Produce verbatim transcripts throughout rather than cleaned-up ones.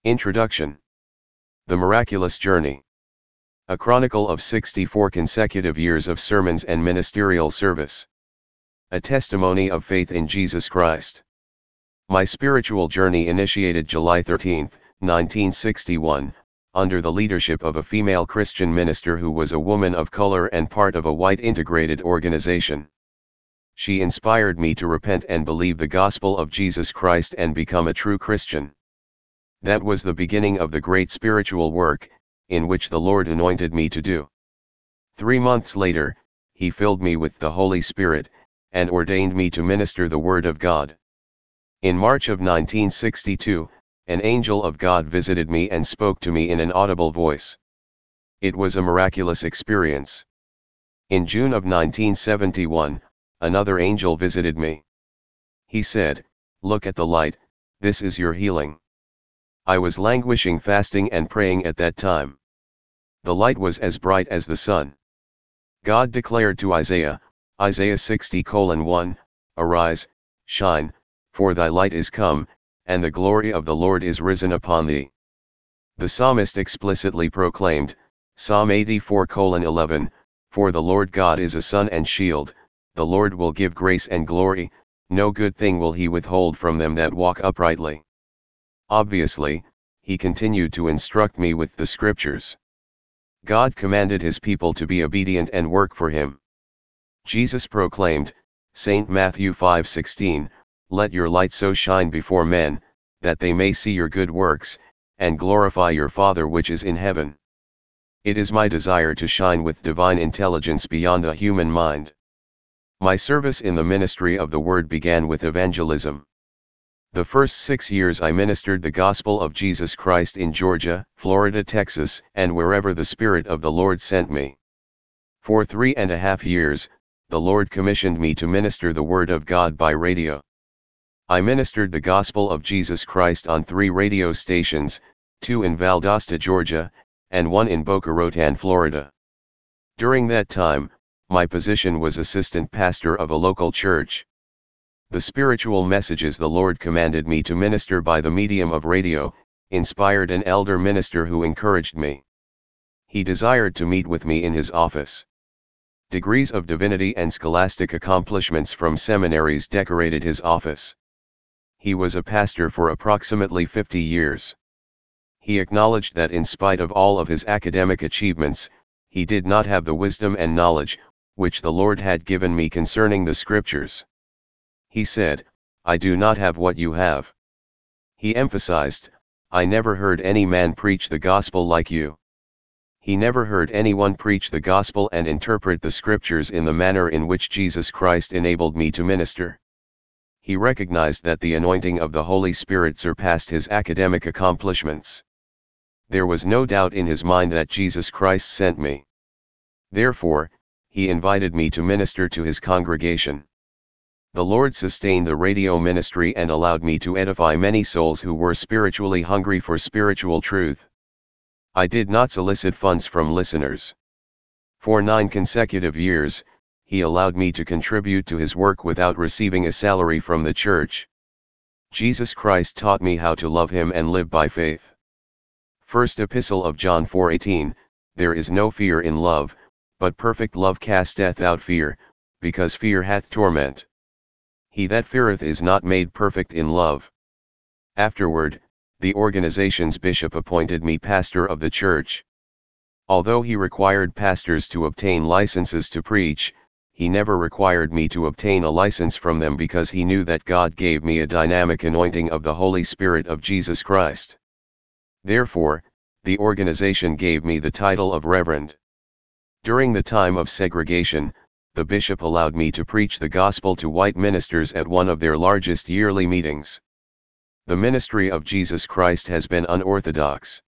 Introduction. The Miraculous Journey. A chronicle of sixty-four consecutive years of sermons and ministerial service. A testimony of faith in Jesus Christ. My spiritual journey initiated July thirteenth, nineteen sixty-one, under the leadership of a female Christian minister who was a woman of color and part of a white integrated organization. She inspired me to repent and believe the gospel of Jesus Christ and become a true Christian. That was the beginning of the great spiritual work, in which the Lord anointed me to do. Three months later, He filled me with the Holy Spirit, and ordained me to minister the Word of God. In March of nineteen sixty-two, an angel of God visited me and spoke to me in an audible voice. It was a miraculous experience. In June of nineteen seventy-one, another angel visited me. He said, "Look at the light, this is your healing." I was languishing fasting and praying at that time. The light was as bright as the sun. God declared to Isaiah, Isaiah sixty colon one, "Arise, shine, for thy light is come, and the glory of the Lord is risen upon thee." The psalmist explicitly proclaimed, Psalm eighty-four colon eleven, "For the Lord God is a sun and shield, the Lord will give grace and glory, no good thing will he withhold from them that walk uprightly." Obviously, he continued to instruct me with the scriptures. God commanded his people to be obedient and work for him. Jesus proclaimed, Saint Matthew five sixteen, "Let your light so shine before men, that they may see your good works, and glorify your Father which is in heaven." It is my desire to shine with divine intelligence beyond the human mind. My service in the ministry of the Word began with evangelism. The first six years I ministered the gospel of Jesus Christ in Georgia, Florida, Texas, and wherever the Spirit of the Lord sent me. For three and a half years, the Lord commissioned me to minister the Word of God by radio. I ministered the gospel of Jesus Christ on three radio stations, two in Valdosta, Georgia, and one in Boca Raton, Florida. During that time, my position was assistant pastor of a local church. The spiritual messages the Lord commanded me to minister by the medium of radio inspired an elder minister who encouraged me. He desired to meet with me in his office. Degrees of divinity and scholastic accomplishments from seminaries decorated his office. He was a pastor for approximately fifty years. He acknowledged that in spite of all of his academic achievements, he did not have the wisdom and knowledge, which the Lord had given me concerning the scriptures. He said, "I do not have what you have." He emphasized, "I never heard any man preach the gospel like you." He never heard anyone preach the gospel and interpret the scriptures in the manner in which Jesus Christ enabled me to minister. He recognized that the anointing of the Holy Spirit surpassed his academic accomplishments. There was no doubt in his mind that Jesus Christ sent me. Therefore, he invited me to minister to his congregation. The Lord sustained the radio ministry and allowed me to edify many souls who were spiritually hungry for spiritual truth. I did not solicit funds from listeners. For nine consecutive years, he allowed me to contribute to his work without receiving a salary from the church. Jesus Christ taught me how to love him and live by faith. First Epistle of John four eighteen, "There is no fear in love, but perfect love casteth out fear, because fear hath torment. He that feareth is not made perfect in love." Afterward, the organization's bishop appointed me pastor of the church. Although he required pastors to obtain licenses to preach, he never required me to obtain a license from them because he knew that God gave me a dynamic anointing of the Holy Spirit of Jesus Christ. Therefore, the organization gave me the title of Reverend. During the time of segregation, the bishop allowed me to preach the gospel to white ministers at one of their largest yearly meetings. The ministry of Jesus Christ has been unorthodox.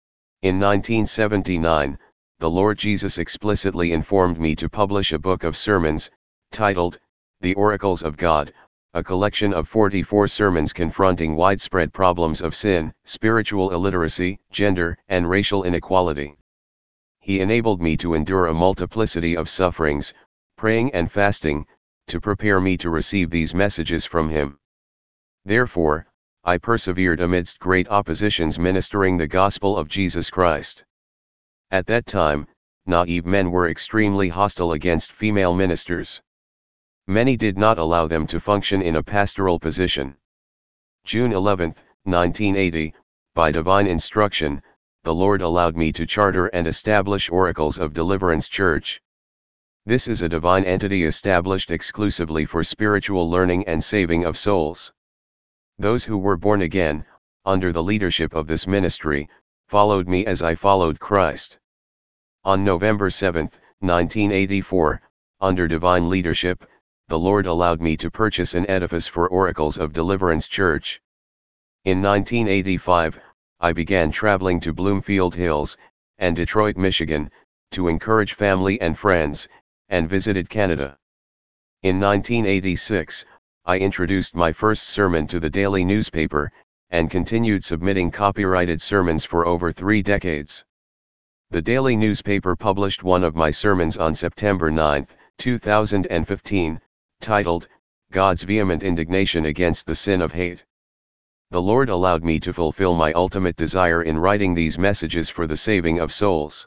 In nineteen seventy-nine, the Lord Jesus explicitly informed me to publish a book of sermons, titled, The Oracles of God, a collection of forty-four sermons confronting widespread problems of sin, spiritual illiteracy, gender, and racial inequality. He enabled me to endure a multiplicity of sufferings, praying and fasting, to prepare me to receive these messages from him. Therefore, I persevered amidst great oppositions ministering the gospel of Jesus Christ. At that time, naive men were extremely hostile against female ministers. Many did not allow them to function in a pastoral position. June eleventh, nineteen eighty, by divine instruction, the Lord allowed me to charter and establish Oracles of Deliverance Church. This is a divine entity established exclusively for spiritual learning and saving of souls. Those who were born again, under the leadership of this ministry, followed me as I followed Christ. On November seventh, nineteen eighty-four, under divine leadership, the Lord allowed me to purchase an edifice for Oracles of Deliverance Church. In nineteen eighty-five, I began traveling to Bloomfield Hills, and Detroit, Michigan, to encourage family and friends, and visited Canada. In nineteen eighty-six, I introduced my first sermon to the daily newspaper, and continued submitting copyrighted sermons for over three decades. The daily newspaper published one of my sermons on September ninth, two thousand fifteen, titled, God's Vehement Indignation Against the Sin of Hate. The Lord allowed me to fulfill my ultimate desire in writing these messages for the saving of souls.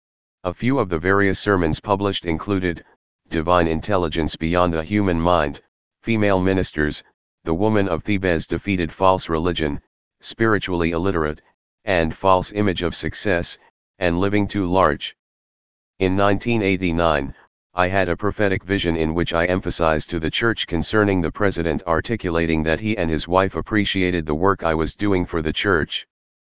A few of the various sermons published included, Divine Intelligence Beyond the Human Mind, Female Ministers, The Woman of Thebes Defeated False Religion, Spiritually Illiterate, and False Image of Success, and Living Too Large. In nineteen eighty-nine, I had a prophetic vision in which I emphasized to the church concerning the president articulating that he and his wife appreciated the work I was doing for the church.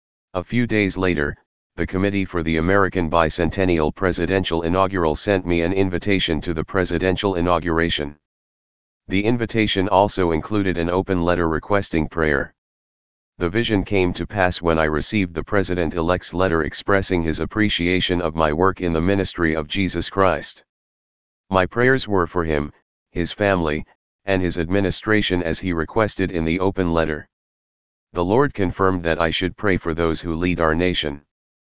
A few days later, the Committee for the American Bicentennial Presidential Inaugural sent me an invitation to the presidential inauguration. The invitation also included an open letter requesting prayer. The vision came to pass when I received the President-elect's letter expressing his appreciation of my work in the ministry of Jesus Christ. My prayers were for him, his family, and his administration as he requested in the open letter. The Lord confirmed that I should pray for those who lead our nation.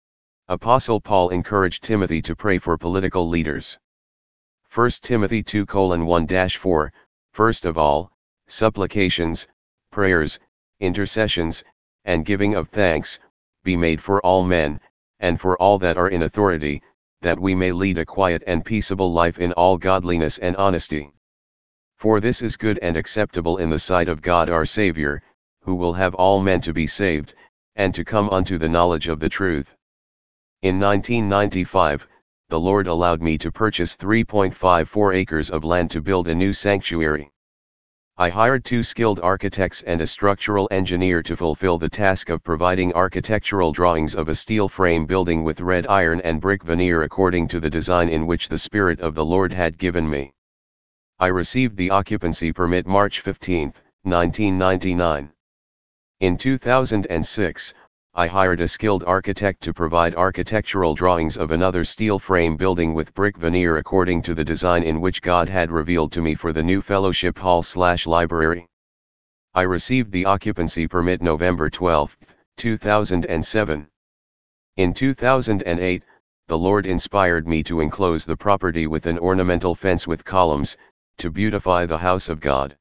Apostle Paul encouraged Timothy to pray for political leaders. First Timothy two one to four, First of all, supplications, prayers, intercessions, and giving of thanks, be made for all men, and for all that are in authority, that we may lead a quiet and peaceable life in all godliness and honesty. For this is good and acceptable in the sight of God our Saviour, who will have all men to be saved, and to come unto the knowledge of the truth. In nineteen ninety-five, the Lord allowed me to purchase three point five four acres of land to build a new sanctuary. I hired two skilled architects and a structural engineer to fulfill the task of providing architectural drawings of a steel frame building with red iron and brick veneer according to the design in which the Spirit of the Lord had given me. I received the occupancy permit March fifteenth, nineteen ninety-nine. In two thousand six, I hired a skilled architect to provide architectural drawings of another steel frame building with brick veneer according to the design in which God had revealed to me for the new fellowship hall slash library. I received the occupancy permit November twelfth, two thousand seven. In two thousand eight, the Lord inspired me to enclose the property with an ornamental fence with columns, to beautify the house of God.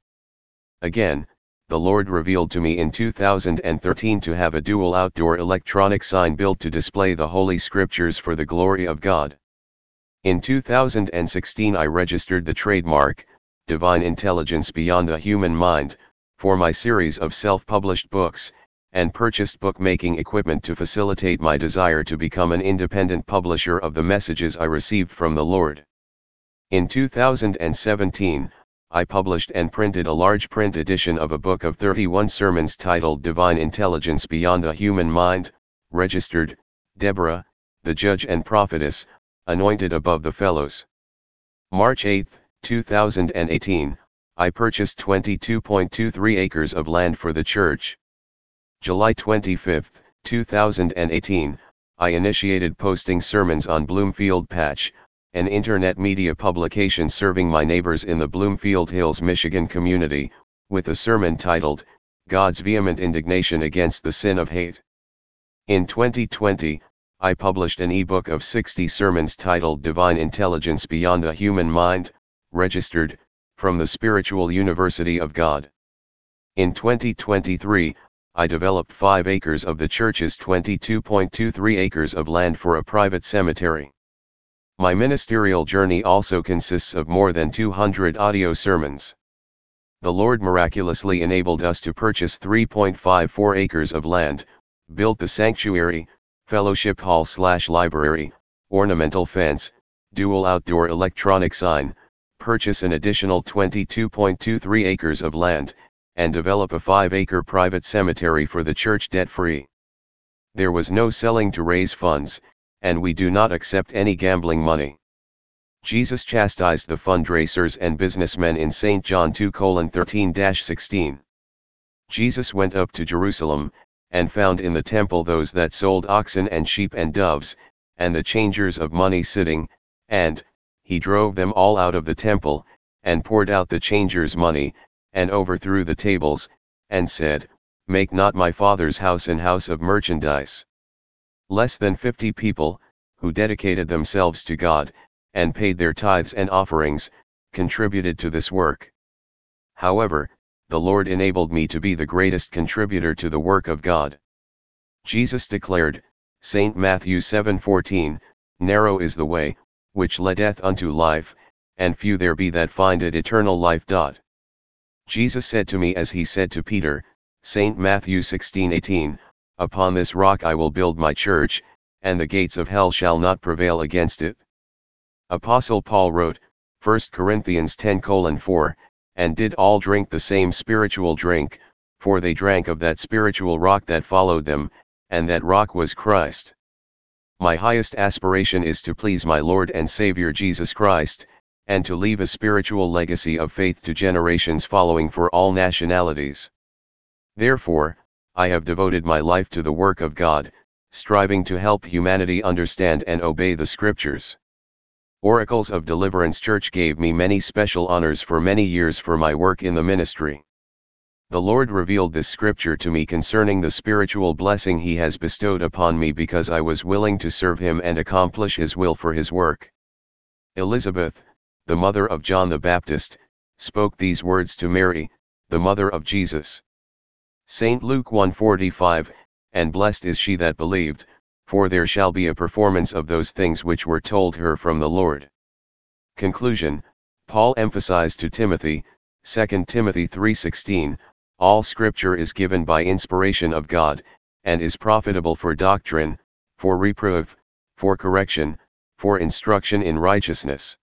Again, the Lord revealed to me in two thousand thirteen to have a dual outdoor electronic sign built to display the Holy Scriptures for the glory of God. In two thousand sixteen I registered the trademark, Divine Intelligence Beyond the Human Mind, for my series of self-published books, and purchased bookmaking equipment to facilitate my desire to become an independent publisher of the messages I received from the Lord. In two thousand seventeen, I published and printed a large print edition of a book of thirty-one sermons titled Divine Intelligence Beyond the Human Mind, registered, Deborah, the Judge and Prophetess, anointed above the fellows. March eighth, two thousand eighteen, I purchased twenty-two point two three acres of land for the church. July twenty-fifth, two thousand eighteen, I initiated posting sermons on Bloomfield Patch, an internet media publication serving my neighbors in the Bloomfield Hills, Michigan community, with a sermon titled, God's Vehement Indignation Against the Sin of Hate. In twenty twenty, I published an ebook of sixty sermons titled Divine Intelligence Beyond the Human Mind, registered, from the Spiritual University of God. In twenty twenty-three, I developed five acres of the church's twenty-two point two three acres of land for a private cemetery. My ministerial journey also consists of more than two hundred audio sermons. The Lord miraculously enabled us to purchase three point five four acres of land, built the sanctuary, fellowship hall slash library, ornamental fence, dual outdoor electronic sign, purchase an additional twenty-two point two three acres of land, and develop a five acre private cemetery for the church debt-free. There was no selling to raise funds, and we do not accept any gambling money. Jesus chastised the fundraisers and businessmen in Saint John two thirteen to sixteen. Jesus went up to Jerusalem, and found in the temple those that sold oxen and sheep and doves, and the changers of money sitting, and he drove them all out of the temple, and poured out the changers' money, and overthrew the tables, and said, Make not my Father's house an house of merchandise. Less than fifty people, who dedicated themselves to God, and paid their tithes and offerings, contributed to this work. However, the Lord enabled me to be the greatest contributor to the work of God. Jesus declared, Saint Matthew seven fourteen, Narrow is the way, which leadeth unto life, and few there be that find it eternal life. Jesus said to me as he said to Peter, Saint Matthew sixteen eighteen, Upon this rock I will build my church, and the gates of hell shall not prevail against it. Apostle Paul wrote, First Corinthians ten four, And did all drink the same spiritual drink, for they drank of that spiritual rock that followed them, and that rock was Christ. My highest aspiration is to please my Lord and Savior Jesus Christ, and to leave a spiritual legacy of faith to generations following for all nationalities. Therefore, I have devoted my life to the work of God, striving to help humanity understand and obey the Scriptures. Oracles of Deliverance Church gave me many special honors for many years for my work in the ministry. The Lord revealed this scripture to me concerning the spiritual blessing He has bestowed upon me because I was willing to serve Him and accomplish His will for His work. Elizabeth, the mother of John the Baptist, spoke these words to Mary, the mother of Jesus. Saint Luke one forty-five, And blessed is she that believed, for there shall be a performance of those things which were told her from the Lord. Conclusion, Paul emphasized to Timothy, Second Timothy three sixteen, All Scripture is given by inspiration of God, and is profitable for doctrine, for reproof, for correction, for instruction in righteousness.